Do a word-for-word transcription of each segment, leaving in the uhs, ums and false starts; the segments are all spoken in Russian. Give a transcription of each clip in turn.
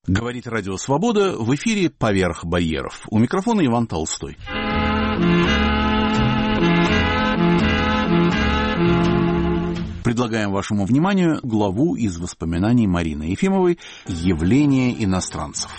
Говорит Радио Свобода, в эфире «Поверх барьеров». У микрофона Иван Толстой. Предлагаем вашему вниманию главу из воспоминаний Марины Ефимовой «Явление иностранцев».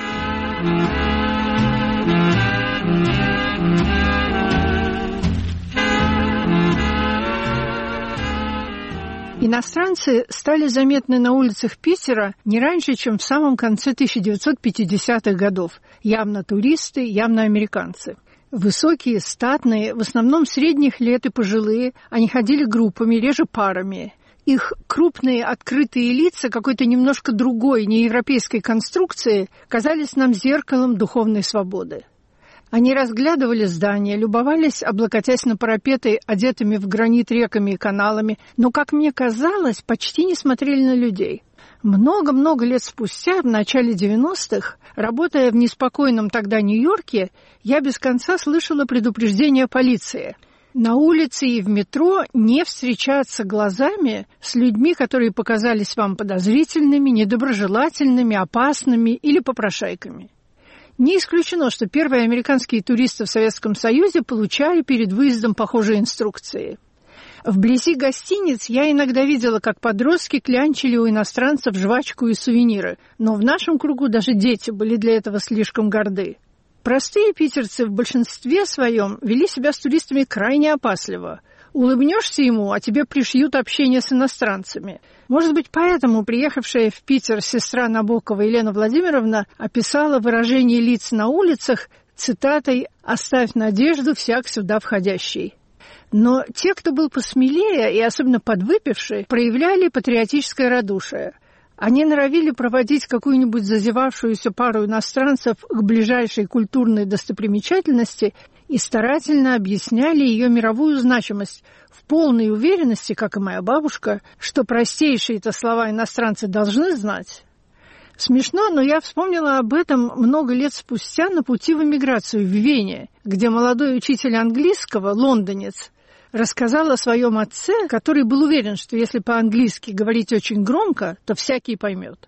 Иностранцы стали заметны на улицах Питера не раньше, чем в самом конце тысяча девятьсот пятидесятых годов. Явно туристы, явно американцы. Высокие, статные, в основном средних лет и пожилые, они ходили группами, реже парами. Их крупные открытые лица какой-то немножко другой, неевропейской конструкции казались нам зеркалом духовной свободы. Они разглядывали здания, любовались, облокотясь на парапеты, одетыми в гранит реками и каналами, но, как мне казалось, почти не смотрели на людей. Много-много лет спустя, в начале девяностых, работая в неспокойном тогда Нью-Йорке, я без конца слышала предупреждения полиции. На улице и в метро не встречаться глазами с людьми, которые показались вам подозрительными, недоброжелательными, опасными или попрошайками. Не исключено, что первые американские туристы в Советском Союзе получали перед выездом похожие инструкции. Вблизи гостиниц я иногда видела, как подростки клянчили у иностранцев жвачку и сувениры, но в нашем кругу даже дети были для этого слишком горды. Простые питерцы в большинстве своем вели себя с туристами крайне опасливо. Улыбнешься ему, а тебе пришьют общение с иностранцами. Может быть, поэтому приехавшая в Питер сестра Набокова Елена Владимировна описала выражение лиц на улицах цитатой «Оставь надежду всяк сюда входящий». Но те, кто был посмелее и особенно подвыпившие, проявляли патриотическое радушие. Они норовили проводить какую-нибудь зазевавшуюся пару иностранцев к ближайшей культурной достопримечательности и старательно объясняли ее мировую значимость в полной уверенности, как и моя бабушка, что простейшие-то слова иностранцы должны знать. Смешно, но я вспомнила об этом много лет спустя на пути в эмиграцию в Вене, где молодой учитель английского, лондонец, рассказал о своем отце, который был уверен, что если по-английски говорить очень громко, то всякий поймет.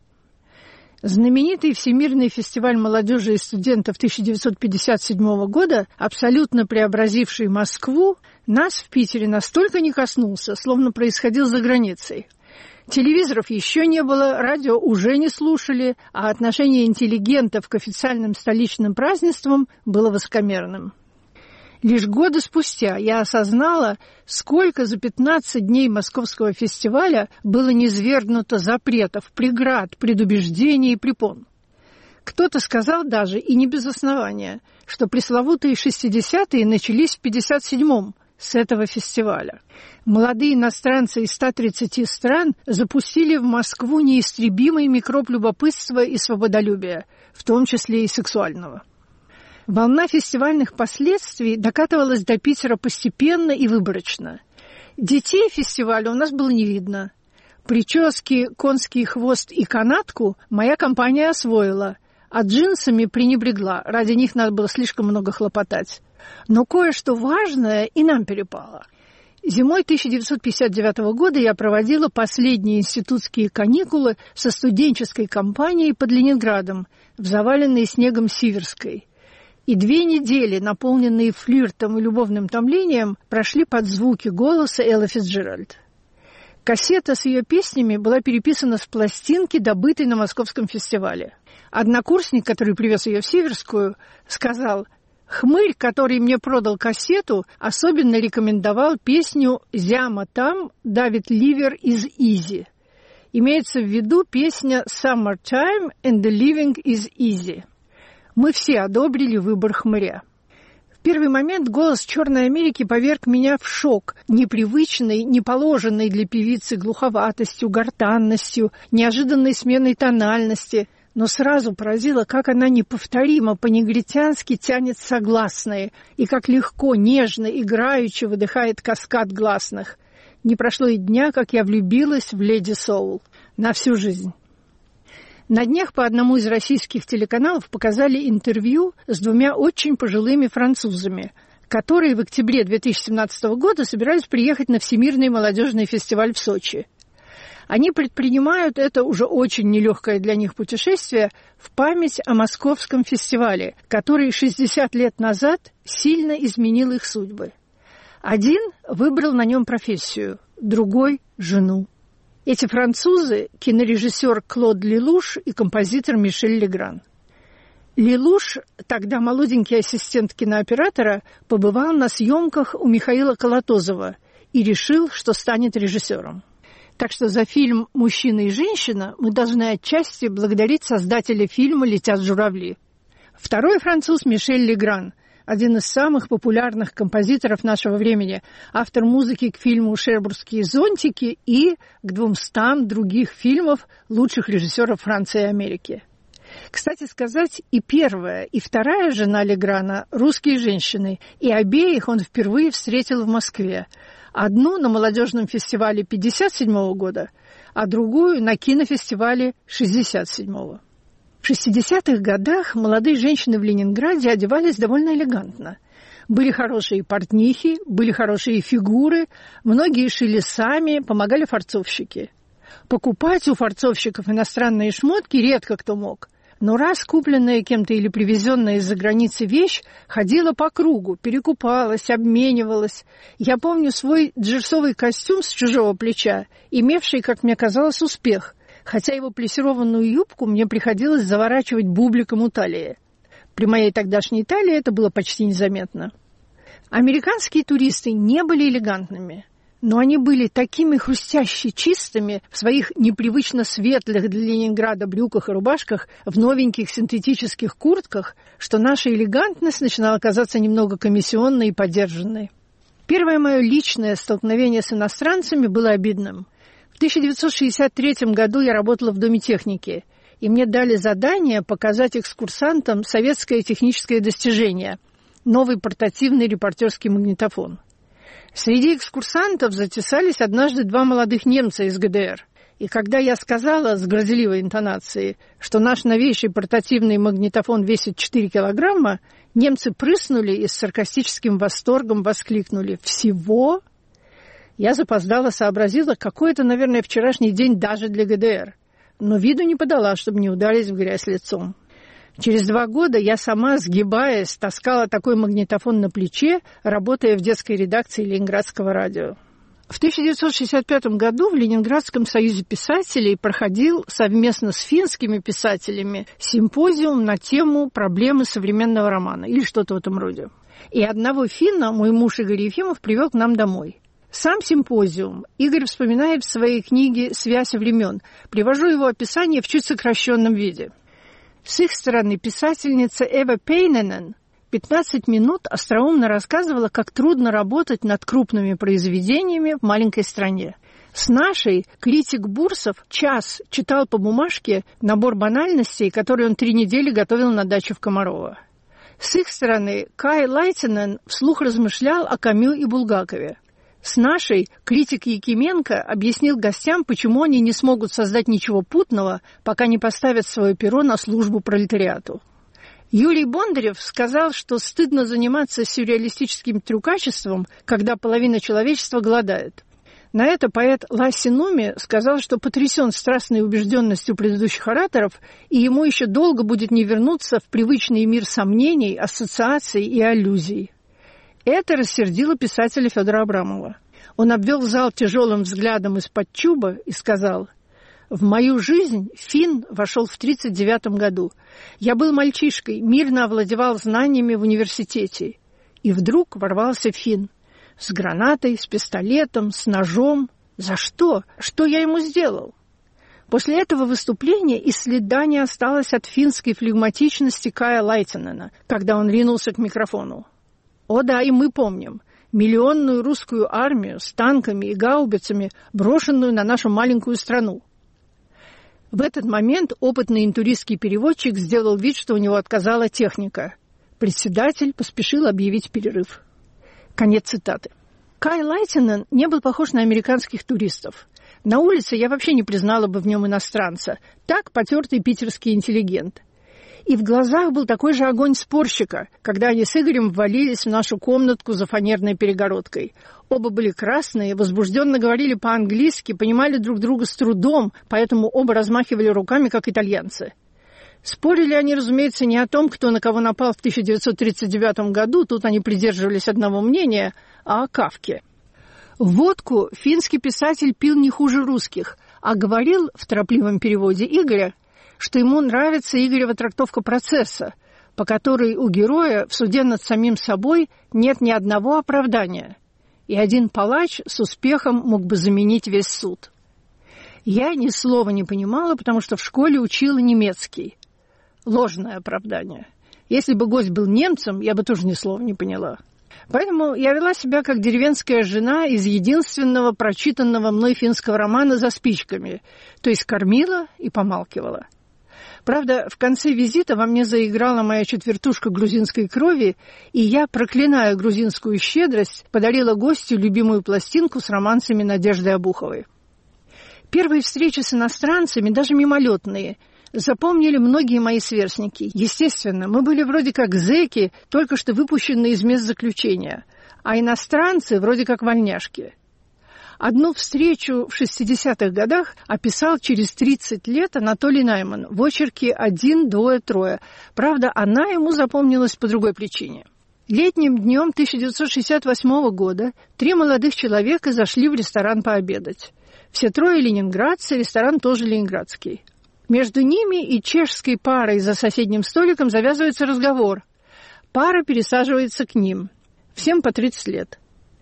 Знаменитый Всемирный фестиваль молодежи и студентов тысяча девятьсот пятьдесят седьмого года, абсолютно преобразивший Москву, нас в Питере настолько не коснулся, словно происходил за границей. Телевизоров еще не было, радио уже не слушали, а отношение интеллигентов к официальным столичным празднествам было высокомерным. Лишь годы спустя я осознала, сколько за пятнадцать дней московского фестиваля было низвергнуто запретов, преград, предубеждений и препон. Кто-то сказал даже, и не без основания, что пресловутые шестидесятые начались в пятьдесят седьмом с этого фестиваля. Молодые иностранцы из ста тридцати стран запустили в Москву неистребимый микроб любопытства и свободолюбия, в том числе и сексуального. Волна фестивальных последствий докатывалась до Питера постепенно и выборочно. Детей фестиваля у нас было не видно. Прически, конский хвост и канатку моя компания освоила, а джинсами пренебрегла, ради них надо было слишком много хлопотать. Но кое-что важное и нам перепало. Зимой тысяча девятьсот пятьдесят девятого года я проводила последние институтские каникулы со студенческой компанией под Ленинградом, в заваленной снегом Сиверской. И две недели, наполненные флиртом и любовным томлением, прошли под звуки голоса Эллы Фицджеральд. Кассета с ее песнями была переписана с пластинки, добытой на московском фестивале. Однокурсник, который привез ее в Сиверскую, сказал: «Хмырь, который мне продал кассету, особенно рекомендовал песню «Зяма там, Давид Ливер из Изи». Имеется в виду песня «Summertime and the living is easy». Мы все одобрили выбор хмыря. В первый момент голос Черной Америки поверг меня в шок, непривычной, неположенной для певицы глуховатостью, гортанностью, неожиданной сменой тональности, но сразу поразило, как она неповторимо по-негритянски тянет согласные и как легко, нежно, играючи выдыхает каскад гласных. Не прошло и дня, как я влюбилась в леди Соул. На всю жизнь. На днях по одному из российских телеканалов показали интервью с двумя очень пожилыми французами, которые в октябре две тысячи семнадцатого года собирались приехать на Всемирный молодежный фестиваль в Сочи. Они предпринимают это уже очень нелегкое для них путешествие в память о Московском фестивале, который шестьдесят лет назад сильно изменил их судьбы. Один выбрал на нем профессию, другой – жену. Эти французы – кинорежиссер Клод Лелуш и композитор Мишель Легран. Лелуш, тогда молоденький ассистент кинооператора, побывал на съемках у Михаила Колотозова и решил, что станет режиссером. Так что за фильм «Мужчина и женщина» мы должны отчасти благодарить создателя фильма «Летят журавли». Второй француз Мишель Легран, один из самых популярных композиторов нашего времени, автор музыки к фильму «Шербургские зонтики» и к двумстам других фильмов лучших режиссеров Франции и Америки. Кстати сказать, и первая, и вторая жена Леграна – русские женщины, и обеих он впервые встретил в Москве. Одну на молодежном фестивале пятьдесят седьмого года, а другую на кинофестивале шестьдесят седьмого. В шестидесятых годах молодые женщины в Ленинграде одевались довольно элегантно. Были хорошие портнихи, были хорошие фигуры, многие шили сами, помогали фарцовщики. Покупать у фарцовщиков иностранные шмотки редко кто мог. Но раз купленная кем-то или привезенная из-за границы вещь ходила по кругу, перекупалась, обменивалась. Я помню свой джерсовый костюм с чужого плеча, имевший, как мне казалось, успех, хотя его плессированную юбку мне приходилось заворачивать бубликом у талии. При моей тогдашней талии это было почти незаметно. Американские туристы не были элегантными, но они были такими хрустяще чистыми в своих непривычно светлых для Ленинграда брюках и рубашках, в новеньких синтетических куртках, что наша элегантность начинала казаться немного комиссионной и подержанной. Первое мое личное столкновение с иностранцами было обидным. В тысяча девятьсот шестьдесят третьем году я работала в Доме техники, и мне дали задание показать экскурсантам советское техническое достижение – новый портативный репортерский магнитофон. Среди экскурсантов затесались однажды два молодых немца из ГДР. И когда я сказала с горделивой интонацией, что наш новейший портативный магнитофон весит четыре килограмма, немцы прыснули и с саркастическим восторгом воскликнули: «Всего?» Я запоздала, сообразила, какой это, наверное, вчерашний день даже для ГДР. Но виду не подала, чтобы не ударить в грязь лицом. Через два года я сама, сгибаясь, таскала такой магнитофон на плече, работая в детской редакции Ленинградского радио. В тысяча девятьсот шестьдесят пятом году в Ленинградском союзе писателей проходил совместно с финскими писателями симпозиум на тему «Проблемы современного романа» или что-то в этом роде. И одного финна мой муж Игорь Ефимов привел к нам домой. Сам симпозиум Игорь вспоминает в своей книге «Связь времен». Привожу его описание в чуть сокращенном виде. С их стороны писательница Эва Пейненен пятнадцать минут остроумно рассказывала, как трудно работать над крупными произведениями в маленькой стране. С нашей критик Бурсов час читал по бумажке набор банальностей, которые он три недели готовил на даче в Комарово. С их стороны Кай Лайтинен вслух размышлял о Камю и Булгакове. С нашей критик Якименко объяснил гостям, почему они не смогут создать ничего путного, пока не поставят свое перо на службу пролетариату. Юрий Бондарев сказал, что стыдно заниматься сюрреалистическим трюкачеством, когда половина человечества голодает. На это поэт Ласси Нуми сказал, что потрясен страстной убежденностью предыдущих ораторов, и ему еще долго будет не вернуться в привычный мир сомнений, ассоциаций и аллюзий. Это рассердило писателя Федора Абрамова. Он обвел зал тяжелым взглядом из-под чуба и сказал: «В мою жизнь финн вошел в тридцать девятом году. Я был мальчишкой, мирно овладевал знаниями в университете. И вдруг ворвался финн. С гранатой, с пистолетом, с ножом. За что? Что я ему сделал?» После этого выступления и следа не осталось от финской флегматичности Кая Лайтинена, когда он ринулся к микрофону. О да, и мы помним миллионную русскую армию с танками и гаубицами, брошенную на нашу маленькую страну. В этот момент опытный интуристский переводчик сделал вид, что у него отказала техника. Председатель поспешил объявить перерыв. Конец цитаты. Кай Лайтинен не был похож на американских туристов. На улице я вообще не признала бы в нем иностранца. Так потертый питерский интеллигент. И в глазах был такой же огонь спорщика, когда они с Игорем ввалились в нашу комнатку за фанерной перегородкой. Оба были красные, возбужденно говорили по-английски, понимали друг друга с трудом, поэтому оба размахивали руками, как итальянцы. Спорили они, разумеется, не о том, кто на кого напал в тысяча девятьсот тридцать девятом году, тут они придерживались одного мнения, а о Кафке. Водку финский писатель пил не хуже русских, а говорил в торопливом переводе Игоря, что ему нравится Игорева трактовка процесса, по которой у героя в суде над самим собой нет ни одного оправдания, и один палач с успехом мог бы заменить весь суд. Я ни слова не понимала, потому что в школе учила немецкий. Ложное оправдание. Если бы гость был немцем, я бы тоже ни слова не поняла. Поэтому я вела себя как деревенская жена из единственного прочитанного мной финского романа «За спичками», то есть кормила и помалкивала. Правда, в конце визита во мне заиграла моя четвертушка грузинской крови, и я, проклиная грузинскую щедрость, подарила гостю любимую пластинку с романсами Надежды Обуховой. Первые встречи с иностранцами, даже мимолетные, запомнили многие мои сверстники. Естественно, мы были вроде как зэки, только что выпущенные из мест заключения, а иностранцы вроде как вольняшки. Одну встречу в шестидесятых годах описал через тридцать лет Анатолий Найман в очерке «Один, двое, трое». Правда, она ему запомнилась по другой причине. Летним днем тысяча девятьсот шестьдесят восьмого года три молодых человека зашли в ресторан пообедать. Все трое ленинградцы, ресторан тоже ленинградский. Между ними и чешской парой за соседним столиком завязывается разговор. Пара пересаживается к ним. Всем по тридцать лет.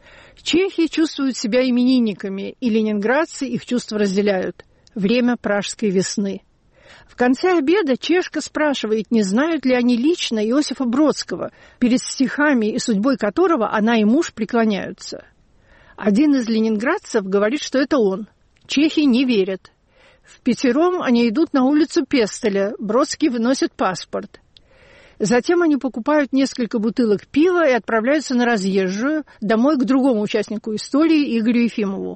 Чехи чувствуют себя именинниками, и ленинградцы их чувства разделяют. Время пражской весны. В конце обеда чешка спрашивает, не знают ли они лично Иосифа Бродского, перед стихами и судьбой которого она и муж преклоняются. Один из ленинградцев говорит, что это он. Чехи не верят. Впятером они идут на улицу Пестеля, Бродский выносит паспорт. Затем они покупают несколько бутылок пива и отправляются на разъезжую, домой к другому участнику истории, Игорю Ефимову.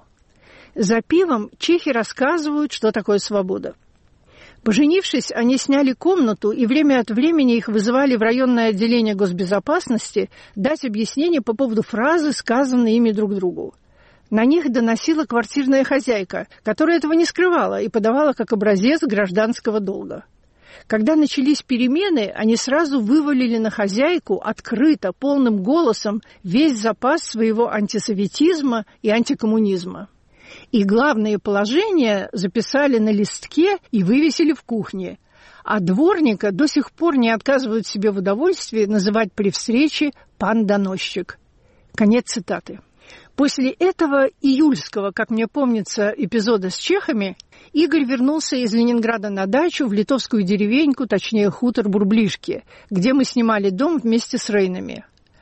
За пивом чехи рассказывают, что такое свобода. Поженившись, они сняли комнату, и время от времени их вызывали в районное отделение госбезопасности дать объяснение по поводу фразы, сказанной ими друг другу. На них доносила квартирная хозяйка, которая этого не скрывала и подавала как образец гражданского долга. Когда начались перемены, они сразу вывалили на хозяйку открыто, полным голосом весь запас своего антисоветизма и антикоммунизма. И главные положения записали на листке и вывесили в кухне. А дворника до сих пор не отказывают себе в удовольствии называть при встрече «пан-доносчик». Конец цитаты. После этого июльского, как мне помнится, эпизода с чехами, Игорь вернулся из Ленинграда на дачу в литовскую деревеньку, точнее хутор Бурблишки, где мы снимали дом вместе с Рейнами.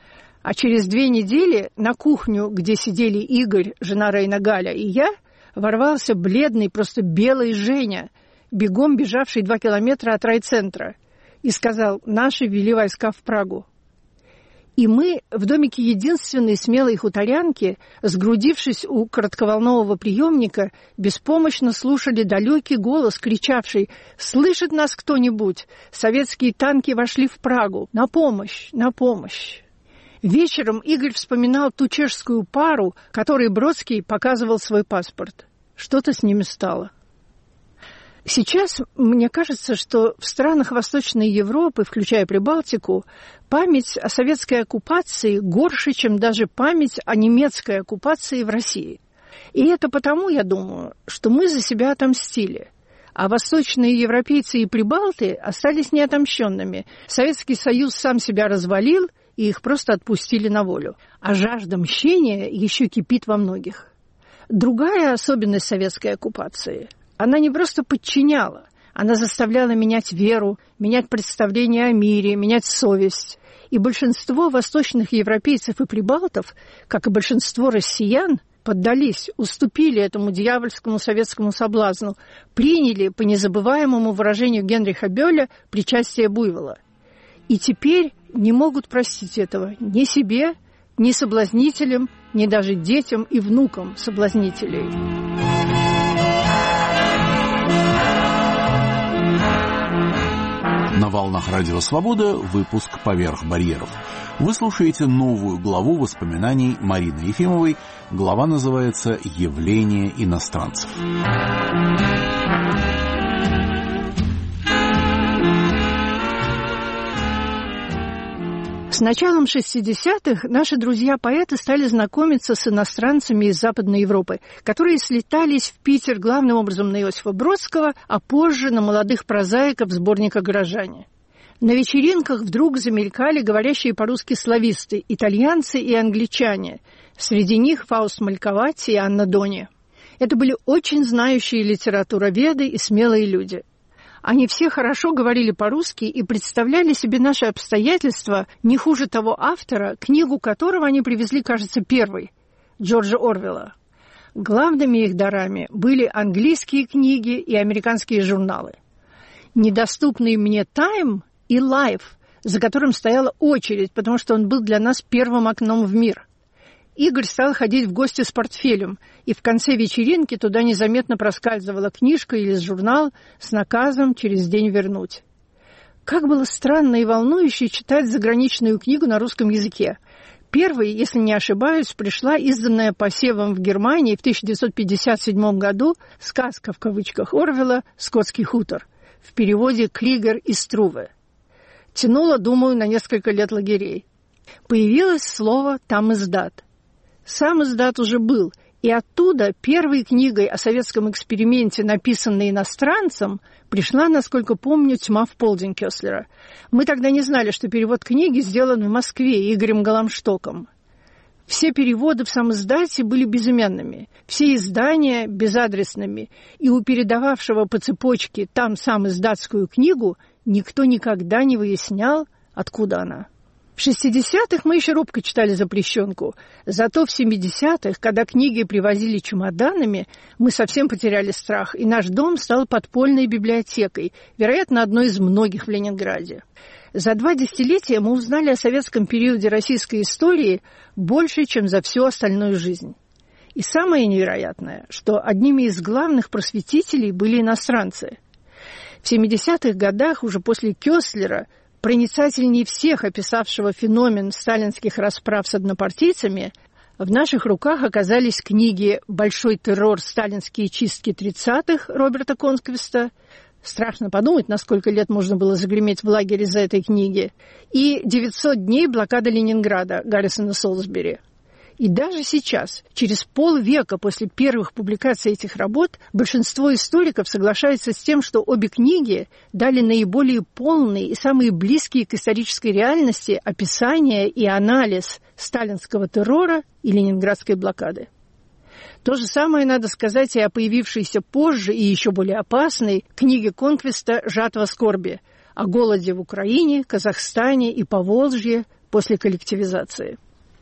А через две недели на кухню, где сидели Игорь, жена Рейна Галя и я, ворвался бледный, просто белый Женя, бегом бежавший два километра от райцентра, и сказал: «Наши ввели войска в Прагу». И мы в домике единственной смелой хуторянки, сгрудившись у коротковолнового приемника, беспомощно слушали далекий голос, кричавший: «Слышит нас кто-нибудь? Советские танки вошли в Прагу! На помощь! На помощь!» Вечером Игорь вспоминал ту чешскую пару, которой Бродский показывал свой паспорт. Что-то с ними стало. Сейчас мне кажется, что в странах Восточной Европы, включая Прибалтику, память о советской оккупации горше, чем даже память о немецкой оккупации в России. И это потому, я думаю, что мы за себя отомстили. А восточные европейцы и прибалты остались неотомщенными. Советский Союз сам себя развалил, и их просто отпустили на волю. А жажда мщения еще кипит во многих. Другая особенность советской оккупации – она не просто подчиняла, она заставляла менять веру, менять представление о мире, менять совесть. И большинство восточных европейцев и прибалтов, как и большинство россиян, поддались, уступили этому дьявольскому советскому соблазну, приняли, по незабываемому выражению Генриха Бёля, причастие буйвола. И теперь не могут простить этого ни себе, ни соблазнителям, ни даже детям и внукам соблазнителей. На волнах Радио Свобода выпуск «Поверх барьеров». Вы слушаете новую главу воспоминаний Марины Ефимовой. Глава называется «Явление иностранцев». С началом шестидесятых наши друзья-поэты стали знакомиться с иностранцами из Западной Европы, которые слетались в Питер главным образом на Иосифа Бродского, а позже на молодых прозаиков сборника «Горожане». На вечеринках вдруг замелькали говорящие по-русски слависты, итальянцы и англичане. Среди них Фауст Малькаватти и Анна Дони. Это были очень знающие литературоведы и смелые люди. Они все хорошо говорили по-русски и представляли себе наши обстоятельства не хуже того автора, книгу которого они привезли, кажется, первой, Джорджа Орвелла. Главными их дарами были английские книги и американские журналы. Недоступный мне «Тайм» и «Life», за которым стояла очередь, потому что он был для нас первым окном в мир. Игорь стал ходить в гости с портфелем, и в конце вечеринки туда незаметно проскальзывала книжка или журнал с наказом через день вернуть. Как было странно и волнующе читать заграничную книгу на русском языке. Первой, если не ошибаюсь, пришла изданная посевом в Германии в тысяча девятьсот пятьдесят седьмом году сказка в кавычках Орвелла «Скотский хутор», в переводе «Кригер и Струве». Тянуло, думаю, на несколько лет лагерей. Появилось слово «там издат». Сам издат уже был, и оттуда первой книгой о советском эксперименте, написанной иностранцем, пришла, насколько помню, «Тьма в полдень» Кёслера. Мы тогда не знали, что перевод книги сделан в Москве Игорем Голомштоком. Все переводы в самиздате были безымянными, все издания безадресными, и у передававшего по цепочке там самиздатскую книгу никто никогда не выяснял, откуда она. В шестидесятых мы еще робко читали запрещенку, зато в семидесятых, когда книги привозили чемоданами, мы совсем потеряли страх, и наш дом стал подпольной библиотекой, вероятно, одной из многих в Ленинграде. За два десятилетия мы узнали о советском периоде российской истории больше, чем за всю остальную жизнь. И самое невероятное, что одними из главных просветителей были иностранцы. В семидесятых годах, уже после Кёслера, проницательнее всех описавшего феномен сталинских расправ с однопартийцами, в наших руках оказались книги «Большой террор. Сталинские чистки тридцатых» Роберта Конквиста. Страшно подумать, на сколько лет можно было загреметь в лагере из-за этой книги. И «девятьсот дней блокады Ленинграда» Гаррисона Солсбери. И даже сейчас, через полвека после первых публикаций этих работ, большинство историков соглашается с тем, что обе книги дали наиболее полные и самые близкие к исторической реальности описание и анализ сталинского террора и ленинградской блокады. То же самое надо сказать и о появившейся позже и еще более опасной книге Конквиста «Жатва скорби» о голоде в Украине, Казахстане и Поволжье после коллективизации.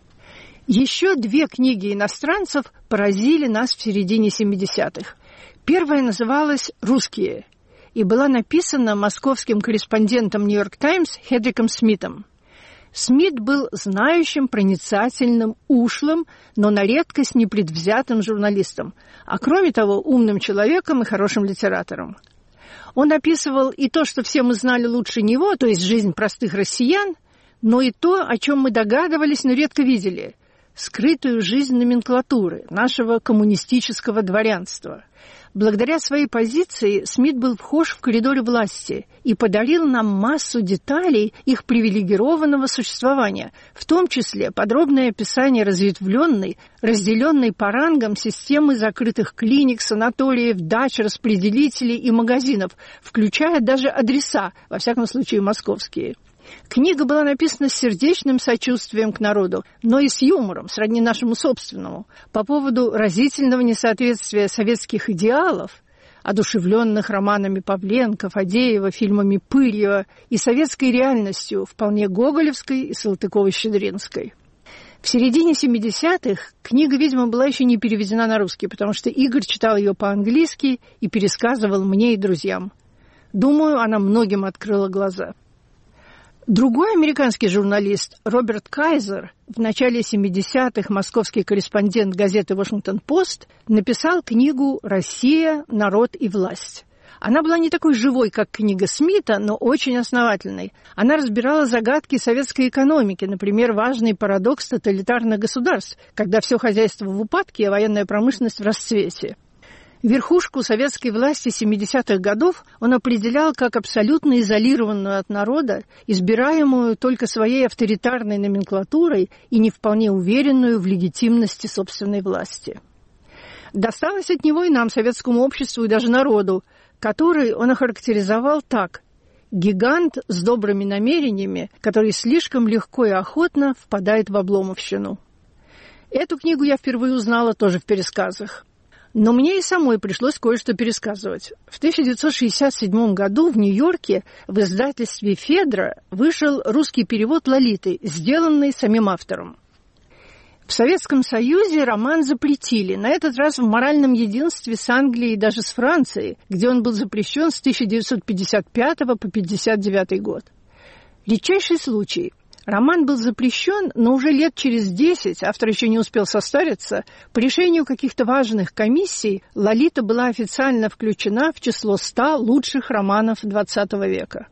Еще две книги иностранцев поразили нас в середине семидесятых. Первая называлась «Русские» и была написана московским корреспондентом «Нью-Йорк Таймс» Хедриком Смитом. Смит был знающим, проницательным, ушлым, но на редкость непредвзятым журналистом, а кроме того умным человеком и хорошим литератором. Он описывал и то, что все мы знали лучше него, то есть жизнь простых россиян, но и то, о чем мы догадывались, но редко видели – скрытую жизнь номенклатуры, нашего коммунистического дворянства. Благодаря своей позиции Смит был вхож в коридоре власти и подарил нам массу деталей их привилегированного существования, в том числе подробное описание разветвленной, разделенной по рангам системы закрытых клиник, санаториев, дач, распределителей и магазинов, включая даже адреса, во всяком случае московские. Книга была написана с сердечным сочувствием к народу, но и с юмором, сродни нашему собственному, по поводу разительного несоответствия советских идеалов, одушевленных романами Павленко, Фадеева, фильмами Пырьева и советской реальностью, вполне гоголевской и Салтыковой-Щедринской. В середине семидесятых книга, видимо, была еще не переведена на русский, потому что Игорь читал ее по-английски и пересказывал мне и друзьям. Думаю, она многим открыла глаза. Другой американский журналист Роберт Кайзер, в начале семидесятых московский корреспондент газеты «Вашингтон-Пост», написал книгу «Россия. Народ и власть» Она была не такой живой, как книга Смита, но очень основательной. Она разбирала загадки советской экономики, например, важный парадокс тоталитарных государств, когда все хозяйство в упадке, а военная промышленность в расцвете. Верхушку советской власти семидесятых годов он определял как абсолютно изолированную от народа, избираемую только своей авторитарной номенклатурой и не вполне уверенную в легитимности собственной власти. Досталось от него и нам, советскому обществу, и даже народу, который он охарактеризовал так: гигант с добрыми намерениями, который слишком легко и охотно впадает в обломовщину. Эту книгу я впервые узнала тоже в пересказах. Но мне и самой пришлось кое-что пересказывать. В тысяча девятьсот шестьдесят седьмом году в Нью-Йорке в издательстве «Федра» вышел русский перевод «Лолиты», сделанный самим автором. В Советском Союзе роман запретили, на этот раз в моральном единстве с Англией и даже с Францией, где он был запрещен с тысяча девятьсот пятьдесят пятого по пятьдесят девятый год. Редчайший случай. Роман был запрещен, но уже лет через десять, автор еще не успел состариться, по решению каких-то важных комиссий «Лолита» была официально включена в число ста лучших романов двадцатого века.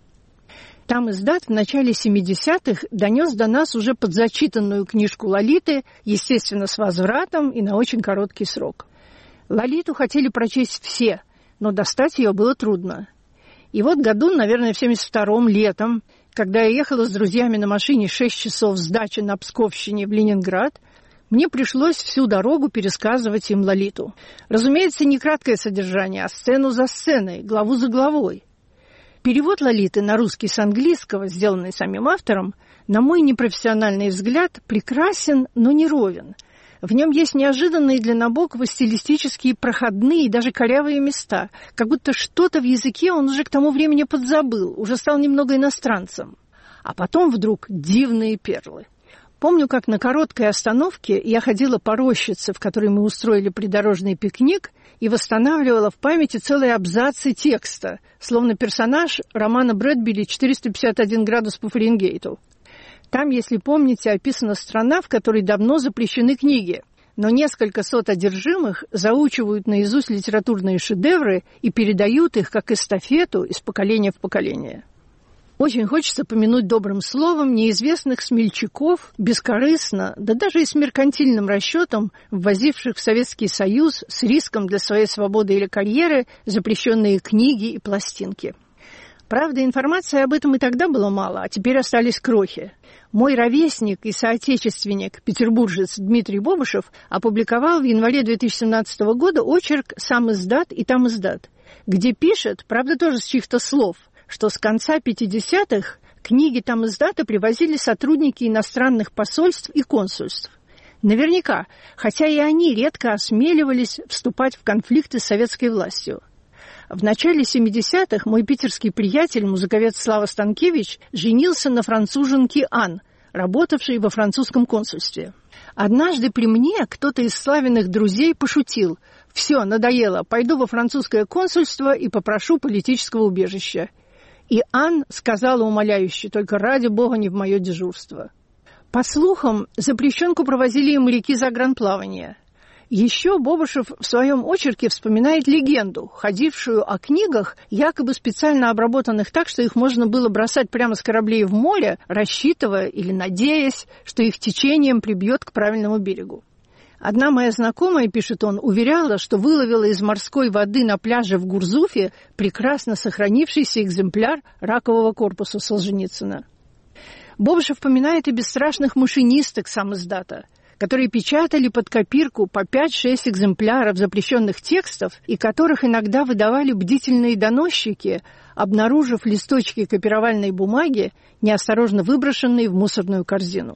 Там издат в начале семидесятых донес до нас уже подзачитанную книжку «Лолиты», естественно, с возвратом и на очень короткий срок. «Лолиту» хотели прочесть все, но достать ее было трудно. И вот году, наверное, в семьдесят втором летом, когда я ехала с друзьями на машине шесть часов с дачи на Псковщине в Ленинград, мне пришлось всю дорогу пересказывать им «Лолиту». Разумеется, не краткое содержание, а сцену за сценой, главу за главой. Перевод «Лолиты» на русский с английского, сделанный самим автором, на мой непрофессиональный взгляд, прекрасен, но не ровен. В нем есть неожиданные для Набокова стилистические проходные и даже корявые места, как будто что-то в языке он уже к тому времени подзабыл, уже стал немного иностранцем. А потом вдруг дивные перлы. Помню, как на короткой остановке я ходила по рощице, в которой мы устроили придорожный пикник, и восстанавливала в памяти целые абзацы текста, словно персонаж романа Брэдбери «четыреста пятьдесят один градус по Фаренгейту». Там, если помните, описана страна, в которой давно запрещены книги, но несколько сот одержимых заучивают наизусть литературные шедевры и передают их как эстафету из поколения в поколение. Очень хочется помянуть добрым словом неизвестных смельчаков, бескорыстно, да даже и с меркантильным расчетом, ввозивших в Советский Союз с риском для своей свободы или карьеры запрещенные книги и пластинки. Правда, информации об этом и тогда было мало, а теперь остались крохи. Мой ровесник и соотечественник, петербуржец Дмитрий Бобышев, опубликовал в январе две тысячи семнадцатого года очерк «Сам издат и там издат», где пишет, правда тоже с чьих-то слов, что с конца пятидесятых книги там издата привозили сотрудники иностранных посольств и консульств. Наверняка, хотя и они редко осмеливались вступать в конфликты с советской властью. В начале семидесятых мой питерский приятель, музыковед Слава Станкевич, женился на француженке Ан, работавшей во французском консульстве. Однажды при мне кто-то из Славиных друзей пошутил: «Все, надоело, пойду во французское консульство и попрошу политического убежища». И Ан сказала умоляюще: «Только ради бога не в мое дежурство». По слухам, запрещенку провозили и моряки загранплавания. Еще Бобышев в своем очерке вспоминает легенду, ходившую о книгах, якобы специально обработанных так, что их можно было бросать прямо с кораблей в море, рассчитывая или надеясь, что их течением прибьет к правильному берегу. Одна моя знакомая, пишет он, уверяла, что выловила из морской воды на пляже в Гурзуфе прекрасно сохранившийся экземпляр ракового корпуса Солженицына. Бобышев поминает и бесстрашных машинисток сам издата, которые печатали под копирку по пять-шесть экземпляров запрещенных текстов и которых иногда выдавали бдительные доносчики, обнаружив листочки копировальной бумаги, неосторожно выброшенные в мусорную корзину.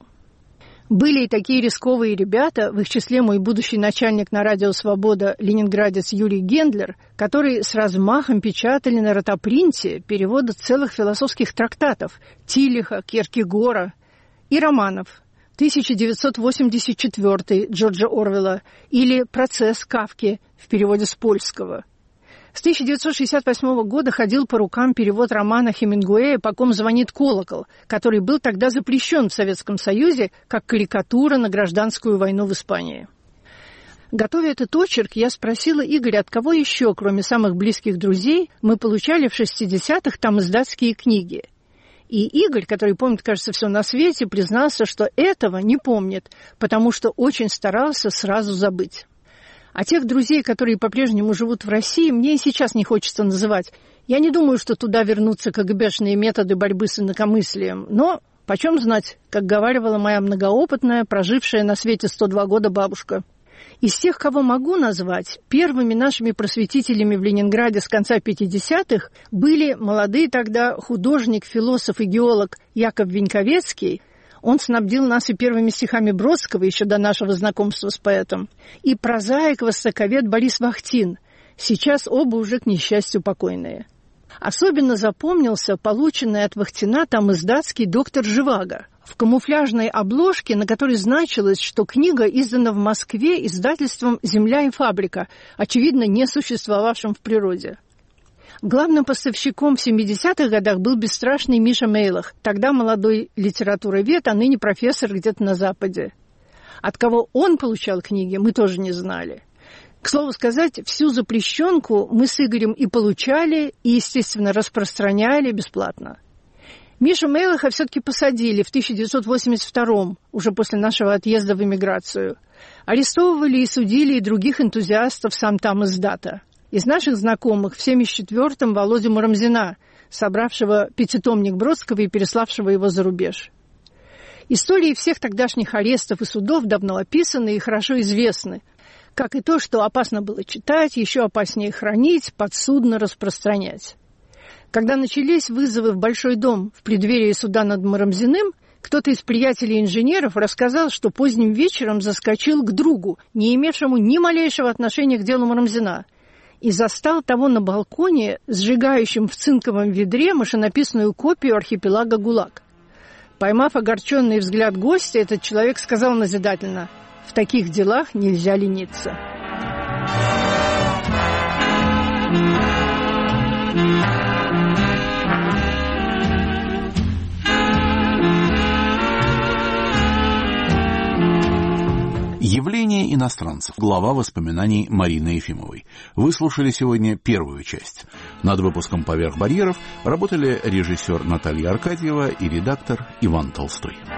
Были и такие рисковые ребята, в их числе мой будущий начальник на радио «Свобода» ленинградец Юрий Гендлер, которые с размахом печатали на ротопринте переводы целых философских трактатов Тиллиха, Кьеркегора и романов тысяча девятьсот восемьдесят четвёртый Джорджа Орвелла или «Процесс» Кафки в переводе с польского. С тысяча девятьсот шестьдесят восьмого года ходил по рукам перевод романа Хемингуэя «По ком звонит колокол», который был тогда запрещен в Советском Союзе как карикатура на гражданскую войну в Испании. Готовя этот очерк, я спросила Игоря, от кого еще, кроме самых близких друзей, мы получали в шестидесятых там издатские книги. И Игорь, который помнит, кажется, все на свете, признался, что этого не помнит, потому что очень старался сразу забыть. А тех друзей, которые по-прежнему живут в России, мне и сейчас не хочется называть. Я не думаю, что туда вернутся КГБшные методы борьбы с инакомыслием, но почем знать, как говаривала моя многоопытная, прожившая на свете сто два года бабушка. Из тех, кого могу назвать, первыми нашими просветителями в Ленинграде с конца пятидесятых были молодые тогда художник, философ и геолог Яков Веньковецкий. Он снабдил нас и первыми стихами Бродского еще до нашего знакомства с поэтом, и прозаик-востоковед Борис Вахтин, сейчас оба уже, к несчастью, покойные. Особенно запомнился полученный от Вахтина там издатский «Доктор Живаго» в камуфляжной обложке, на которой значилось, что книга издана в Москве издательством «Земля и фабрика», очевидно, не существовавшим в природе. Главным поставщиком в семидесятых годах был бесстрашный Миша Мейлах, тогда молодой литературовед, а ныне профессор где-то на Западе. От кого он получал книги, мы тоже не знали. К слову сказать, всю запрещенку мы с Игорем и получали, и, естественно, распространяли бесплатно. Мишу Мейлаха все-таки посадили в тысяча девятьсот восемьдесят втором, уже после нашего отъезда в эмиграцию. Арестовывали и судили и других энтузиастов сам там издата. Из наших знакомых в семьдесят четвёртом Володю Муромзина, собравшего пятитомник Бродского и переславшего его за рубеж. Истории всех тогдашних арестов и судов давно описаны и хорошо известны, как и то, что опасно было читать, еще опаснее хранить, подсудно распространять. Когда начались вызовы в Большой дом в преддверии суда над Муромзиным, кто-то из приятелей-инженеров рассказал, что поздним вечером заскочил к другу, не имевшему ни малейшего отношения к делу Муромзина, и застал того на балконе, сжигающим в цинковом ведре машинописную копию архипелага ГУЛАГ. Поймав огорченный взгляд гостя, этот человек сказал назидательно: «В таких делах нельзя лениться». Явление иностранцев. Глава воспоминаний Марины Ефимовой. Вы слушали сегодня первую часть. Над выпуском «Поверх барьеров» работали режиссер Наталья Аркадьева и редактор Иван Толстой.